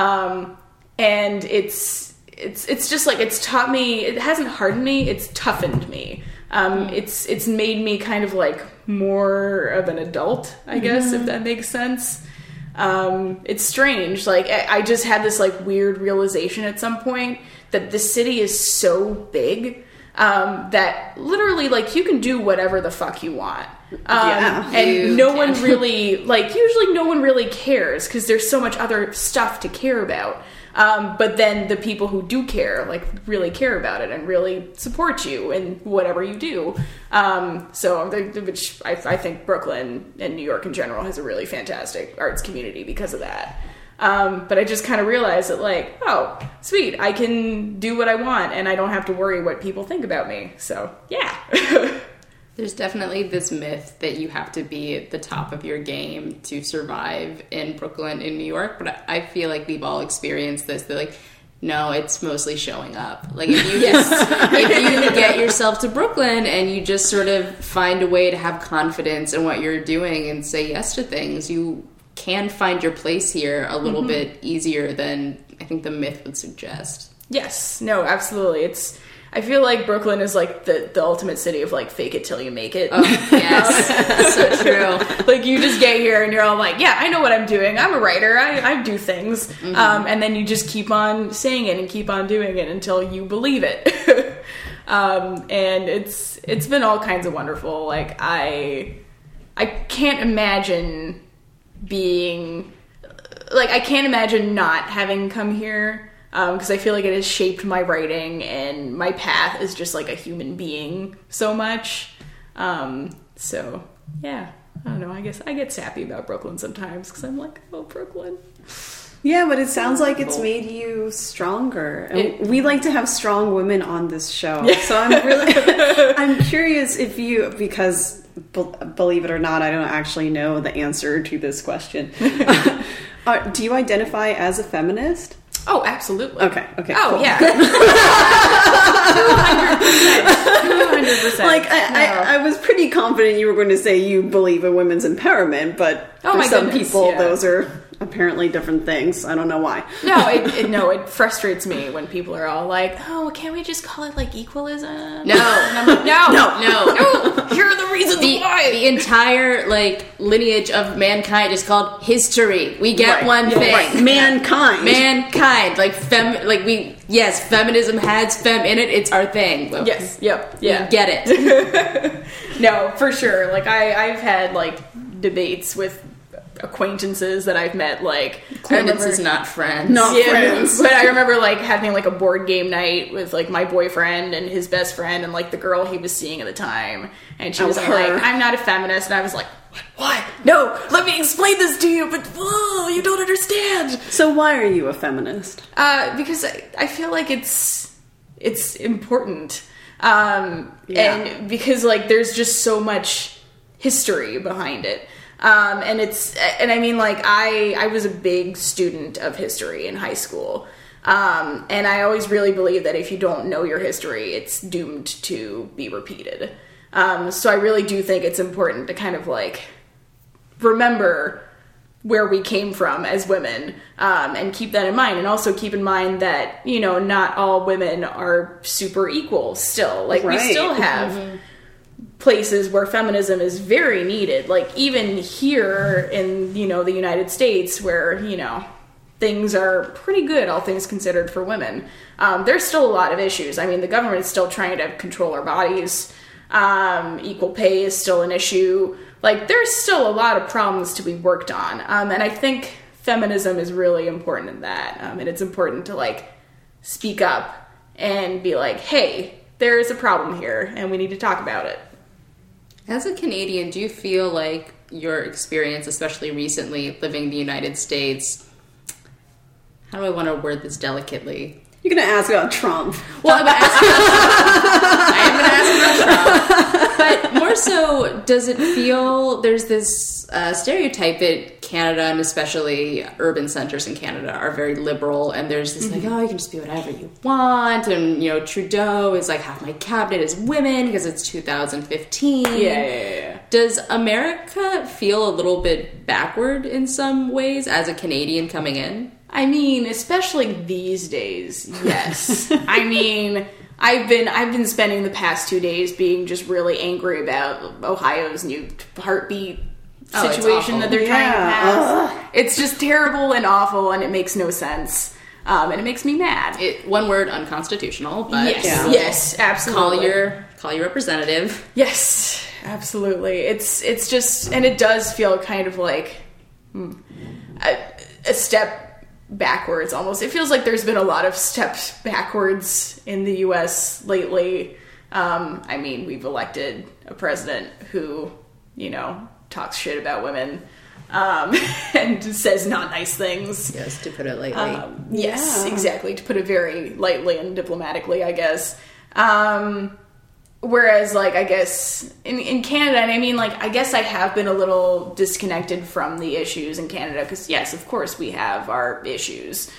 And it's just like, it's taught me, it hasn't hardened me, it's toughened me. It's made me kind of like more of an adult, I guess, if that makes sense. It's strange. Like, I just had this like weird realization at some point that the city is so big, that literally like you can do whatever the fuck you want. And no one really, like, usually no one really cares because there's so much other stuff to care about. But then the people who do care, like, really care about it and really support you in whatever you do. Which I think Brooklyn and New York in general has a really fantastic arts community because of that. But I just kind of realized that, like, oh, sweet, I can do what I want, and I don't have to worry what people think about me. So, yeah. There's definitely this myth that you have to be at the top of your game to survive in Brooklyn, in New York, but I feel like we've all experienced this. They're like, no, it's mostly showing up. Like, if you just, if you get yourself to Brooklyn and you just sort of find a way to have confidence in what you're doing and say yes to things, you can find your place here a little bit easier than I think the myth would suggest. Yes, no, absolutely. I feel like Brooklyn is like the ultimate city of like fake it till you make it. Oh, yes, so true. Like, you just get here and you're all like, yeah, I know what I'm doing. I'm a writer. I do things. And then you just keep on saying it and keep on doing it until you believe it. And it's been all kinds of wonderful. Like, I can't imagine I can't imagine not having come here. Because I feel like it has shaped my writing and my path as just like a human being so much. So, yeah, I don't know. I guess I get sappy about Brooklyn sometimes because I'm like, oh, Brooklyn. Yeah, but it sounds like it's made you stronger. And we like to have strong women on this show. So I'm curious if you, because believe it or not, I don't actually know the answer to this question. Do you identify as a feminist? Oh, absolutely. Okay. Oh, cool. yeah. 200%. Like, I was pretty confident you were going to say you believe in women's empowerment, but for some people, those are apparently different things. I don't know why. No, it frustrates me when people are all like, oh, can't we just call it like equalism? No. And I'm like, no. Here are the reasons why. The entire like lineage of mankind is called history. We get one thing. Right. Mankind. Like feminism has fem in it. It's our thing. Yes. Yep. Yeah. We get it. No, for sure. Like, I've had like debates with acquaintances that I've met, like acquaintances, not friends. Friends. But I remember like having like a board game night with like my boyfriend and his best friend and like the girl he was seeing at the time, and she was like, I'm not a feminist, and I was like, what? No, let me explain this to you, but you don't understand. So why are you a feminist? Because I feel like it's important, and because like there's just so much history behind it. And I mean, like, I was a big student of history in high school. And I always really believe that if you don't know your history, it's doomed to be repeated. So I really do think it's important to kind of like remember where we came from as women, and keep that in mind. And also keep in mind that, you know, not all women are super equal still. Like, we still have places where feminism is very needed, like even here in, you know, the United States, where, you know, things are pretty good, all things considered, for women. There's still a lot of issues. I mean, the government is still trying to control our bodies. Equal pay is still an issue. Like, there's still a lot of problems to be worked on. And I think feminism is really important in that. And it's important to like speak up and be like, hey, there is a problem here and we need to talk about it. As a Canadian, do you feel like your experience, especially recently living in the United States, how do I want to word this delicately? You're going to ask about Trump. Well, I'm going to ask about Trump. But more so, does it feel there's this stereotype that Canada, and especially urban centers in Canada, are very liberal, and there's this like, oh, you can just be whatever you want, and, you know, Trudeau is like, half my cabinet is women because it's 2015. Yeah. Does America feel a little bit backward in some ways as a Canadian coming in? I mean, especially these days, yes. I mean, I've been spending the past 2 days being just really angry about Ohio's new heartbeat situation that they're trying to pass. It's just terrible and awful, and it makes no sense. And it makes me mad. One word, unconstitutional, but yes, absolutely. Call your representative. Yes, absolutely. It's just, and it does feel kind of like a step backwards almost. It feels like there's been a lot of steps backwards in the US lately. I mean, we've elected a president who, you know, talks shit about women. and says not nice things. Yes, to put it lightly. Yes, exactly. To put it very lightly and diplomatically, I guess. Whereas, like, I guess in Canada, and I mean, like, I guess I have been a little disconnected from the issues in Canada because, yes, of course, we have our issues.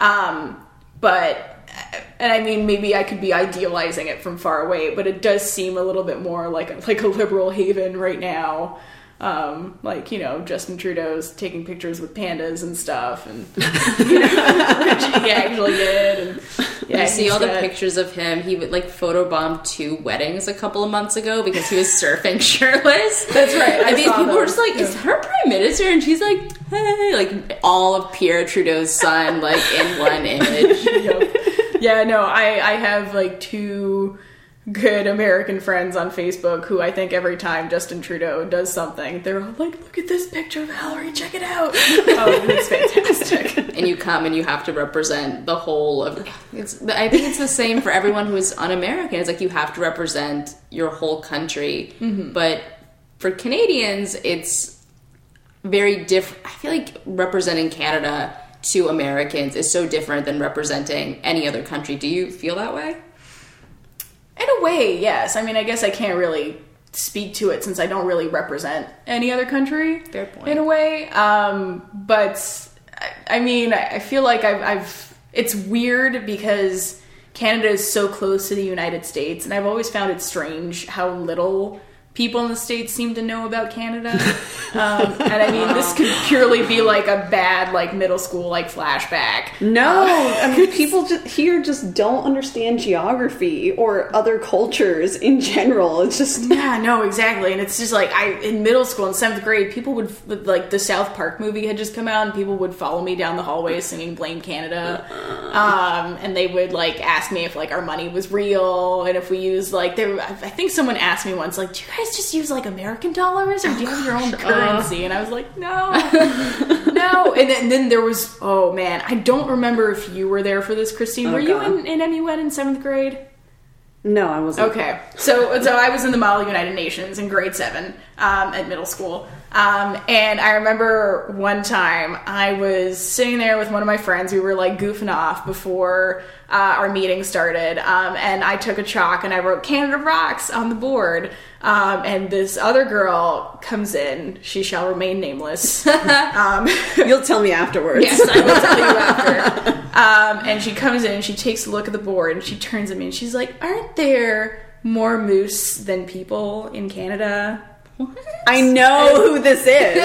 But, and I mean, maybe I could be idealizing it from far away, but it does seem a little bit more like a liberal haven right now. Like, you know, Justin Trudeau's taking pictures with pandas and stuff, and you know, which he actually did. And yeah, you see all the pictures of him. He would like photobomb 2 weddings a couple of months ago because he was surfing shirtless. That's right. I mean, people were just like, "Is her prime minister?" And she's like, "Hey," like all of Pierre Trudeau's son, like in one image. Yep. Yeah, no, I have like 2 good American friends on Facebook who I think every time Justin Trudeau does something, they're all like, look at this picture, Valerie, check it out. Oh, it's fantastic. And you come and you have to represent the whole of I think it's the same for everyone who is un-American. It's like you have to represent your whole country. Mm-hmm. But for Canadians, it's very different. I feel like representing Canada to Americans is so different than representing any other country. Do you feel that way? In a way, yes. I mean, I guess I can't really speak to it since I don't really represent any other country. Fair point. In a way. But, I mean, I feel like it's weird because Canada is so close to the United States, and I've always found it strange how little people in the States seem to know about Canada. And I mean, this could purely be like a bad, like, middle school, like, flashback. No, I mean, people here just don't understand geography or other cultures in general. It's just... Yeah, no, exactly. And it's just like, in middle school, in 7th grade, people would, like, the South Park movie had just come out, and people would follow me down the hallway singing Blame Canada. And they would, like, ask me if, like, our money was real, and if we used, like, I think someone asked me once, like, do you guys just use like American dollars or do you have your own currency? And I was like, no. And then there was, oh man, I don't remember if you were there for this, Christine. Were you in MUN in 7th grade? No, I wasn't. Okay. So I was in the Model United Nations in grade 7 at middle school. And I remember one time I was sitting there with one of my friends. We were like goofing off before our meeting started. And I took a chalk and I wrote Canada Rocks on the board. And this other girl comes in. She shall remain nameless. You'll tell me afterwards. Yes, I will tell you after. And she comes in and she takes a look at the board and she turns at me and she's like, aren't there more moose than people in Canada? What? I know who this is.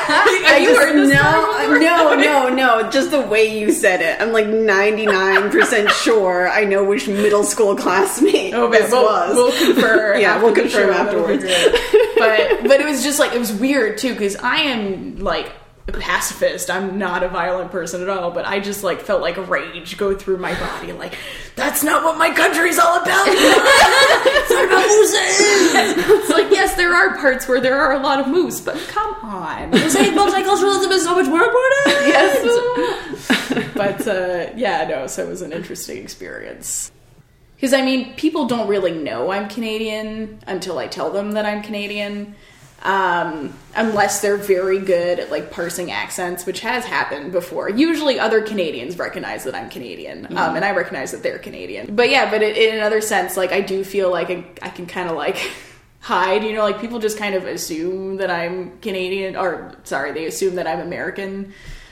No. Just the way you said it. I'm like 99% sure I know which middle school classmate this was. We'll confirm. Yeah, we'll confirm afterwards. But it was just like, it was weird too, because I am like a pacifist. I'm not a violent person at all, but I just like felt like rage go through my body. Like, that's not what my country's all about. It's not about mooses. It's like, yes, there are parts where there are a lot of moose, but come on. You're saying multiculturalism is so much more important? Yes. But yeah, no, so it was an interesting experience. Because, I mean, people don't really know I'm Canadian until I tell them that I'm Canadian. Unless they're very good at like parsing accents, which has happened before. Usually other Canadians recognize that I'm Canadian, and I recognize that they're Canadian. But yeah, but in another sense, like I do feel like I can kind of like hide, you know, like people just kind of assume that I'm Canadian, or sorry, they assume that I'm American.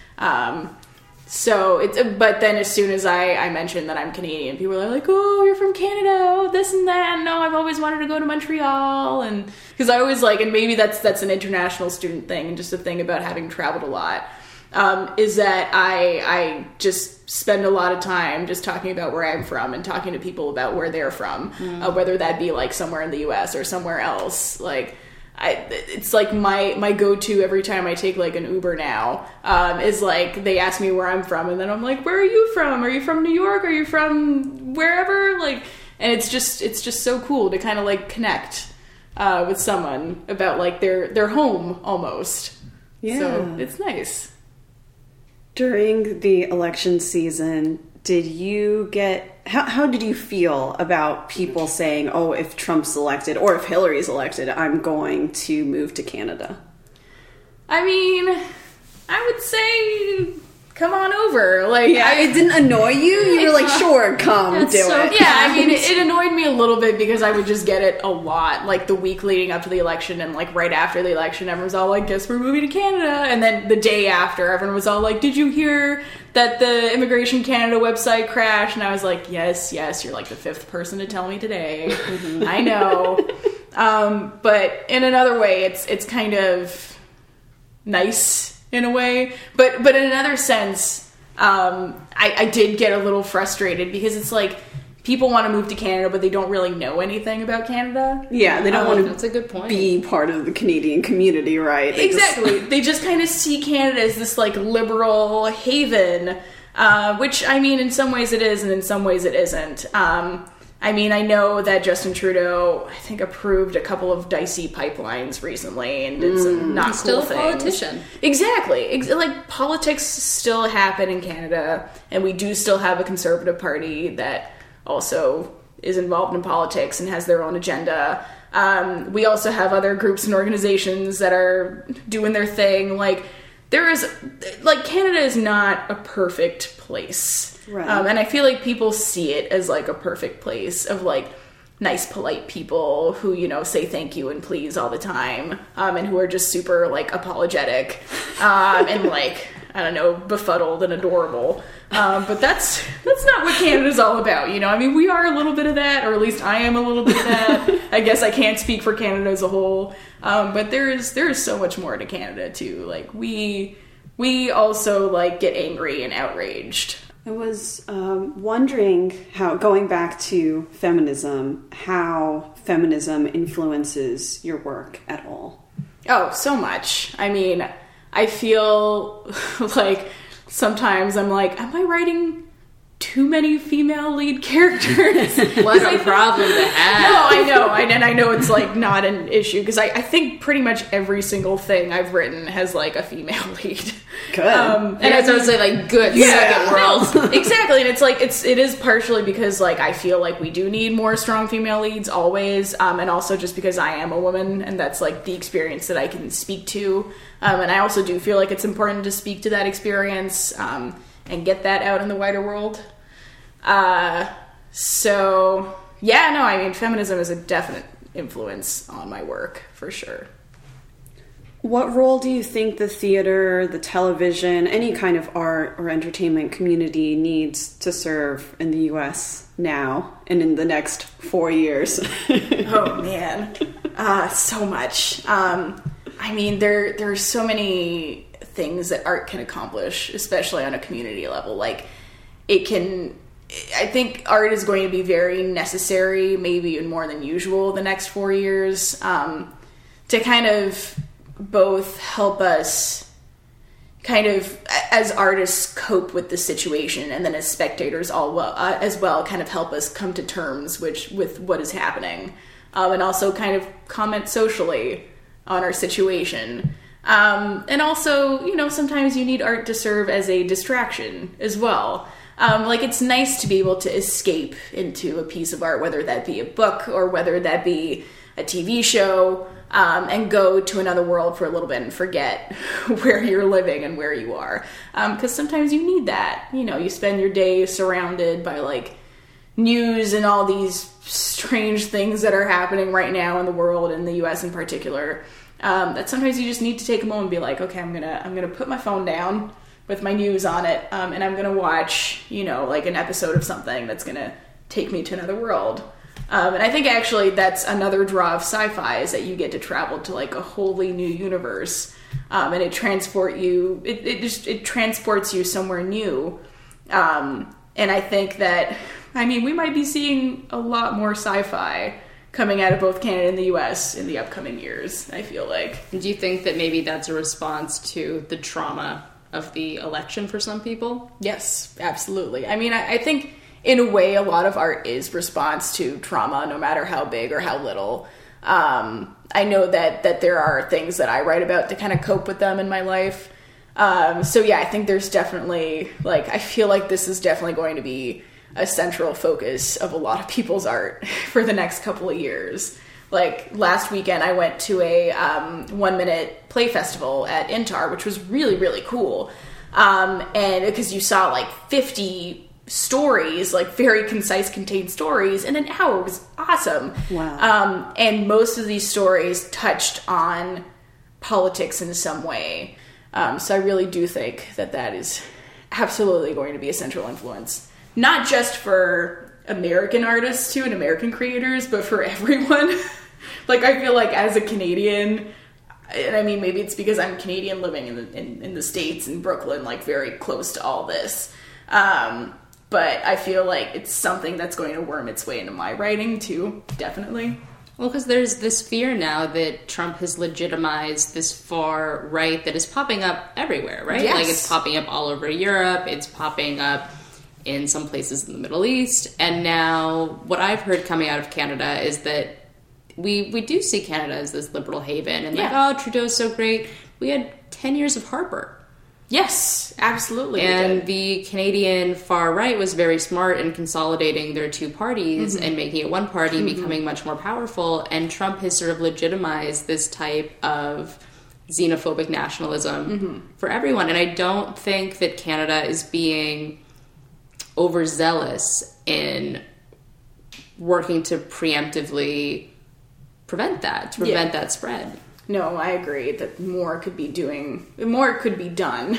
So it's, but then as soon as I mention that I'm Canadian, people are like, oh, you're from Canada, oh, this and that, no, I've always wanted to go to Montreal, and because I always like, and maybe that's an international student thing, and just a thing about having traveled a lot, is that I just spend a lot of time just talking about where I'm from, and talking to people about where they're from, whether that be like somewhere in the US or somewhere else, like, it's like my go-to every time I take like an Uber now, is like they ask me where I'm from, and then I'm like, where are you from? Are you from New York? Are you from wherever? Like, and it's just so cool to kind of like connect with someone about like their home almost. Yeah, so it's nice. During the election season, did you get... How did you feel about people saying, oh, if Trump's elected or if Hillary's elected, I'm going to move to Canada? I mean, I would say come on over. Like, it didn't annoy you? You were like, sure, come, do it. Yeah, I mean, it annoyed me a little bit because I would just get it a lot. Like, the week leading up to the election and, like, right after the election, everyone's all like, guess we're moving to Canada. And then the day after, everyone was all like, did you hear that the Immigration Canada website crashed? And I was like, yes, you're like the 5th person to tell me today. I know. But in another way, it's kind of nice in a way, but in another sense, I did get a little frustrated because it's like people want to move to Canada, but they don't really know anything about Canada. Yeah, they don't want to. That's a good point. Be part of the Canadian community, right? Exactly. They just kind of see Canada as this like liberal haven, which I mean, in some ways it is, and in some ways it isn't. I mean, I know that Justin Trudeau, I think, approved a couple of dicey pipelines recently and did some not cool still a things. politician. Exactly. Like, politics still happen in Canada, and we do still have a Conservative Party that also is involved in politics and has their own agenda. We also have other groups and organizations that are doing their thing. Like, Canada is not a perfect place. Right. And I feel like people see it as, like, a perfect place of, like, nice, polite people who, you know, say thank you and please all the time, and who are just super, like, apologetic, and, like, I don't know, befuddled and adorable. But that's not what Canada's all about, you know? I mean, we are a little bit of that, or at least I am a little bit of that. I guess I can't speak for Canada as a whole. But there is so much more to Canada, too. Like, we also, like, get angry and outraged. I was wondering how, going back to feminism, how feminism influences your work at all. Oh, so much. I mean, I feel like sometimes I'm like, am I writing too many female lead characters? What a problem to have. No, I know. And I know it's, like, not an issue, because I think pretty much every single thing I've written has, like, a female lead. Good. And I would say, like, good second world. Exactly. And it's like, it is partially because, like, I feel like we do need more strong female leads always. And also just because I am a woman, and that's, like, the experience that I can speak to. And I also do feel like it's important to speak to that experience, and get that out in the wider world. So, yeah, no, I mean, feminism is a definite influence on my work, for sure. What role do you think the theater, the television, any kind of art or entertainment community needs to serve in the U.S. now and in the next 4 years? Oh, man. So much. I mean, there are so many things that art can accomplish, especially on a community level. Like, I think art is going to be very necessary, maybe even more than usual, the next 4 years, to kind of both help us kind of, as artists, cope with the situation, and then as spectators as well kind of help us come to terms with what is happening, and also kind of comment socially on our situation. And also, you know, sometimes you need art to serve as a distraction as well. Like, it's nice to be able to escape into a piece of art, whether that be a book or whether that be a TV show, and go to another world for a little bit and forget where you're living and where you are. Because sometimes you need that. You know, you spend your day surrounded by, like, news and all these strange things that are happening right now in the world, in the US in particular, that sometimes you just need to take a moment and be like, okay, I'm gonna put my phone down with my news on it, and I'm gonna watch, you know, like, an episode of something that's gonna take me to another world. And I think actually that's another draw of sci-fi, is that you get to travel to, like, a wholly new universe, and it transports you somewhere new. And I think that, I mean, we might be seeing a lot more sci-fi coming out of both Canada and the US in the upcoming years, I feel like. Do you think that maybe that's a response to the trauma of the election for some people? Yes, absolutely. I mean, I think in a way a lot of art is response to trauma, no matter how big or how little. I know that there are things that I write about to kind of cope with them in my life. So yeah, I think there's definitely, like, I feel like this is definitely going to be a central focus of a lot of people's art for the next couple of years. Like last weekend, I went to a 1 minute play festival at Intar, which was really, really cool. And because you saw like 50 stories, like very concise, contained stories in an hour. It was awesome. Wow. And most of these stories touched on politics in some way. So I really do think that is absolutely going to be a central influence. Not just for American artists too and American creators, but for everyone. Like, I feel like as a Canadian, and I mean, maybe it's because I'm Canadian living in the States, in Brooklyn, like very close to all this. But I feel like it's something that's going to worm its way into my writing too, definitely. Well, because there's this fear now that Trump has legitimized this far right that is popping up everywhere, right? Yes. Like, it's popping up all over Europe, it's popping up in some places in the Middle East, and now what I've heard coming out of Canada is that we do see Canada as this liberal haven, and like, oh, Trudeau's so great. We had 10 years of Harper. Yes, absolutely. And the Canadian far right was very smart in consolidating their two parties and making it one party, becoming much more powerful. And Trump has sort of legitimized this type of xenophobic nationalism for everyone. And I don't think that Canada is being overzealous in working to preemptively prevent that spread. No, I agree that more could be done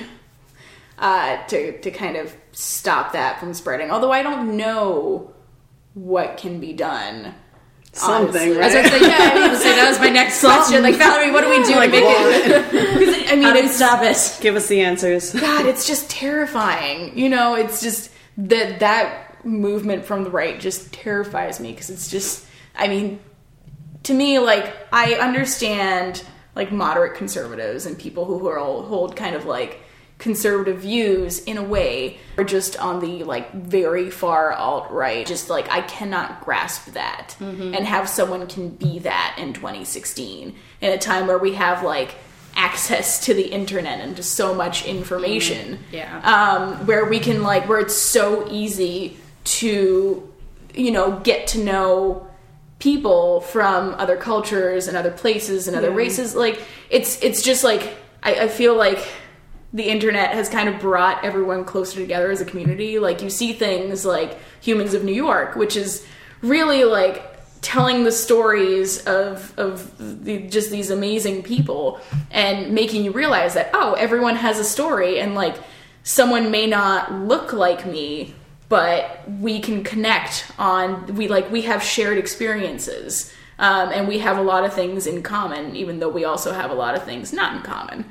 to kind of stop that from spreading. Although I don't know what can be done. Something, honestly. right? I was gonna say that was my next question. Like, Valerie, what do we do? Like, I mean, How do we stop it? give us the answers. God, it's just terrifying. You know, it's just that movement from the right just terrifies me because it's just, I mean, to me, like, I understand, like, moderate conservatives and people who hold kind of, like, conservative views in a way, or just on the, like, very far alt-right. Just, like, I cannot grasp that and have someone can be that in 2016 in a time where we have, like, access to the internet and just so much information. Where we can, like, where it's so easy to, you know, get to know people from other cultures and other places and other races. Like, it's just like, I feel like the internet has kind of brought everyone closer together as a community. Like, you see things like Humans of New York, which is really like telling the stories of just these amazing people and making you realize that, oh, everyone has a story, and like someone may not look like me, but we can connect on, we have shared experiences, and we have a lot of things in common, even though we also have a lot of things not in common.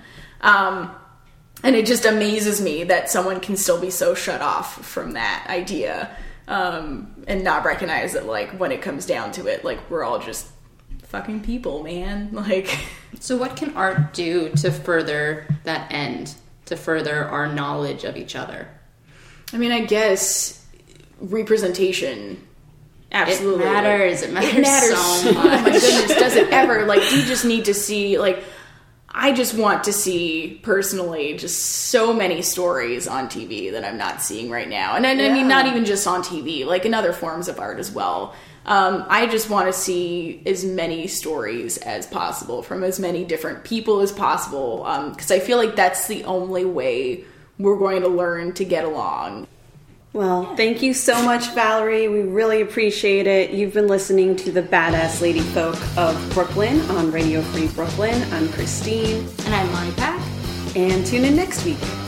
And it just amazes me that someone can still be so shut off from that idea, and not recognize that, like, when it comes down to it, like, we're all just fucking people, man. Like, So what can art do to further that end, to further our knowledge of each other? I mean, I guess representation, absolutely. It matters. Like, It matters so much. Oh my goodness, does it ever? Like, you just need to see, like, I just want to see, personally, just so many stories on TV that I'm not seeing right now. And I mean, not even just on TV, like in other forms of art as well. I just want to see as many stories as possible from as many different people as possible, because I feel like that's the only way we're going to learn to get along. Well, thank you so much, Valerie. We really appreciate it. You've been listening to the Badass Lady Folk of Brooklyn on Radio Free Brooklyn. I'm Christine. And I'm Lonnie Pack. And tune in next week.